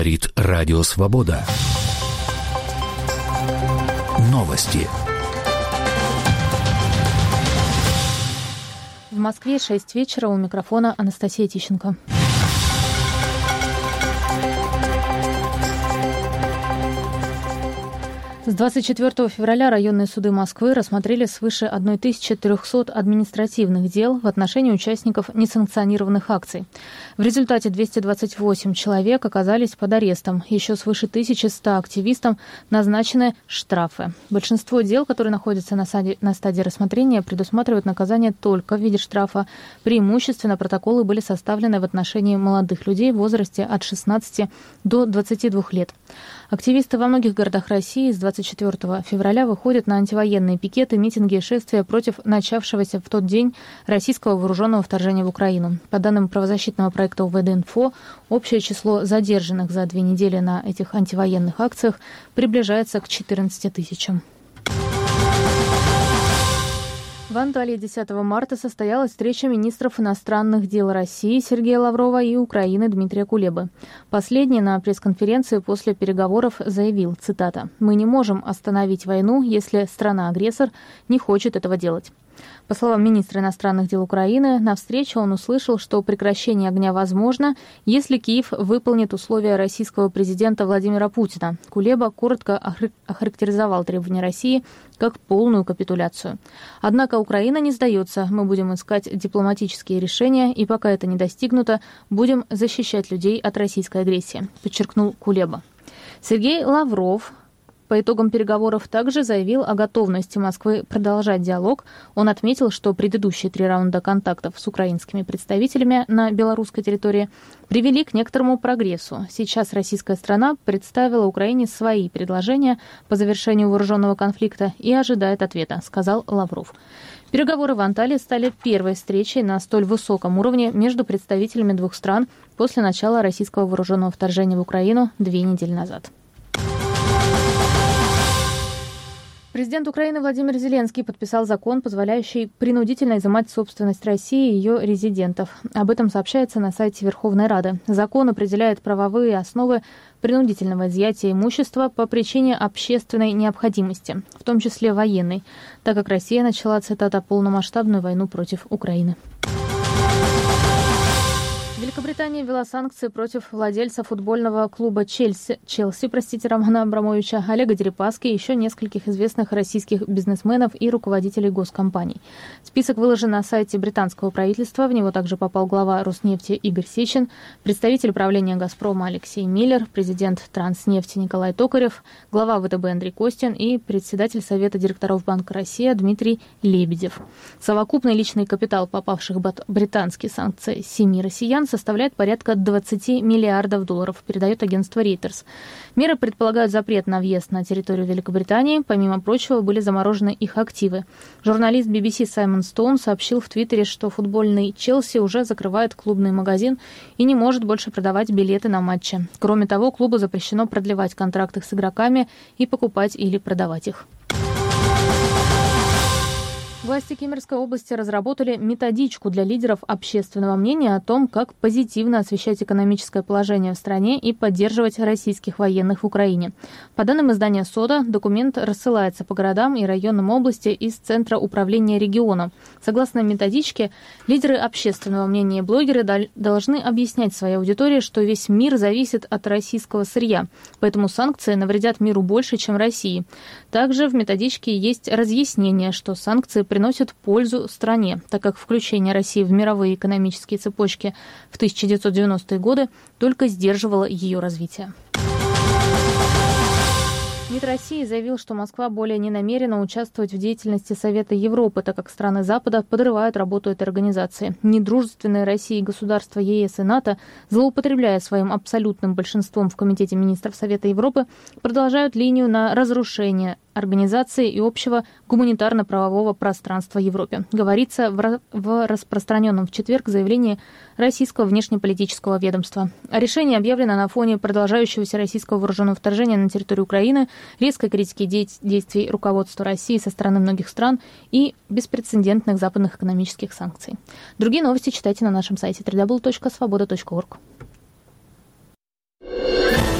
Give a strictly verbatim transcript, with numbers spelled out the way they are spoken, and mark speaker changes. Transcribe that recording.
Speaker 1: Говорит Радио Свобода. Новости.
Speaker 2: В Москве шесть вечера, у микрофона Анастасия Тищенко. С двадцать четвёртого февраля районные суды Москвы рассмотрели свыше тысяча триста административных дел в отношении участников несанкционированных акций. В результате двести двадцать восемь человек оказались под арестом. Еще свыше тысячи ста активистам назначены штрафы. Большинство дел, которые находятся на стадии, на стадии рассмотрения, предусматривают наказание только в виде штрафа. Преимущественно протоколы были составлены в отношении молодых людей в возрасте от шестнадцати до двадцати двух лет. Активисты во многих городах России с двадцать четвёртого февраля выходят на антивоенные пикеты, митинги и шествия против начавшегося в тот день российского вооруженного вторжения в Украину. По данным правозащитного проекта УВД-Инфо, общее число задержанных за две недели на этих антивоенных акциях приближается к четырнадцати тысячам. В Анталии десятого марта состоялась встреча министров иностранных дел России Сергея Лаврова и Украины Дмитрия Кулебы. Последний на пресс-конференции после переговоров заявил, цитата, «Мы не можем остановить войну, если страна-агрессор не хочет этого делать». По словам министра иностранных дел Украины, на встрече он услышал, что прекращение огня возможно, если Киев выполнит условия российского президента Владимира Путина. Кулеба коротко охарактеризовал требования России как полную капитуляцию. Однако Украина не сдается. Мы будем искать дипломатические решения, и пока это не достигнуто, будем защищать людей от российской агрессии, подчеркнул Кулеба. Сергей Лавров по итогам переговоров также заявил о готовности Москвы продолжать диалог. Он отметил, что предыдущие три раунда контактов с украинскими представителями на белорусской территории привели к некоторому прогрессу. Сейчас российская страна представила Украине свои предложения по завершению вооруженного конфликта и ожидает ответа, сказал Лавров. Переговоры в Анталии стали первой встречей на столь высоком уровне между представителями двух стран после начала российского вооруженного вторжения в Украину две недели назад. Президент Украины Владимир Зеленский подписал закон, позволяющий принудительно изымать собственность России и ее резидентов. Об этом сообщается на сайте Верховной Рады. Закон определяет правовые основы принудительного изъятия имущества по причине общественной необходимости, в том числе военной, так как Россия начала, цитата, «полномасштабную войну против Украины». Великобритания ввела санкции против владельца футбольного клуба Челси, Челси, простите, Романа Абрамовича, Олега Дерипаски и еще нескольких известных российских бизнесменов и руководителей госкомпаний. Список выложен на сайте британского правительства. В него также попал глава Роснефти Игорь Сечин, представитель правления «Газпрома» Алексей Миллер, президент Транснефти Николай Токарев, глава ВТБ Андрей Костин и председатель Совета директоров Банка России Дмитрий Лебедев. Совокупный личный капитал попавших под британские санкции семи россиян составляет порядка двадцати миллиардов долларов, передает агентство Reuters. Меры предполагают запрет на въезд на территорию Великобритании. Помимо прочего, были заморожены их активы. Журналист би би си Саймон Стоун сообщил в Твиттере, что футбольный Челси уже закрывает клубный магазин и не может больше продавать билеты на матчи. Кроме того, клубу запрещено продлевать контракты с игроками и покупать или продавать их. Власти Кемеровской области разработали методичку для лидеров общественного мнения о том, как позитивно освещать экономическое положение в стране и поддерживать российских военных в Украине. По данным издания «Сода», документ рассылается по городам и районам области из Центра управления регионом. Согласно методичке, лидеры общественного мнения и блогеры должны объяснять своей аудитории, что весь мир зависит от российского сырья, поэтому санкции навредят миру больше, чем России. Также в методичке есть разъяснение, что санкции приносят пользу стране, так как включение России в мировые экономические цепочки в тысяча девятьсот девяностые годы только сдерживало ее развитие. МИД России заявил, что Москва более не намерена участвовать в деятельности Совета Европы, так как страны Запада подрывают работу этой организации. Недружественные России государства ЕС и НАТО, злоупотребляя своим абсолютным большинством в Комитете министров Совета Европы, продолжают линию на разрушение организации и общего гуманитарно-правового пространства в Европе. Говорится в, в распространенном в четверг заявлении российского внешнеполитического ведомства. Решение объявлено на фоне продолжающегося российского вооруженного вторжения на территорию Украины, резкой критики де- действий руководства России со стороны многих стран и беспрецедентных западных экономических санкций. Другие новости читайте на нашем сайте дабл ю дабл ю дабл ю точка свобода точка орг.